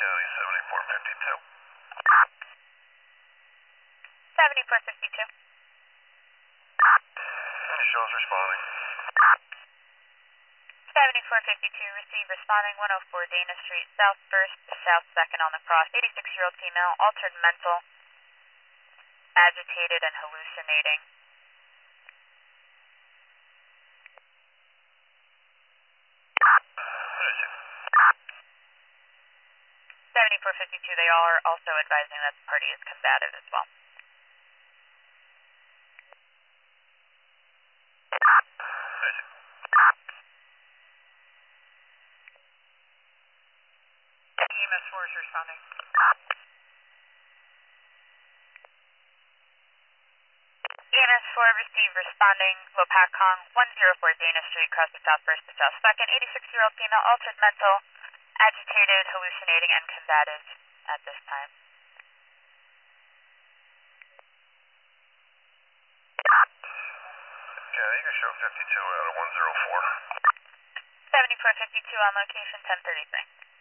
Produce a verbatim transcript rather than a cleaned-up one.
County, seventy-four fifty-two. seventy-four fifty-two. Any shows responding? seventy-four fifty-two, receive responding one oh four Dana Street, South first to South second on the cross. eighty-six-year-old female, altered mental, agitated and hallucinating. seventy-four fifty-two, they are also advising that the party is combative as well. E M S four is responding. E M S four received responding, Lopakong, one oh four Dana Street, across the South first to South second. eighty-six-year-old female, altered mental, agitated, hallucinating, and combative at this time. Yeah, you can show fifty-two out of one oh four. seventy-four fifty-two on location, ten thirty-three.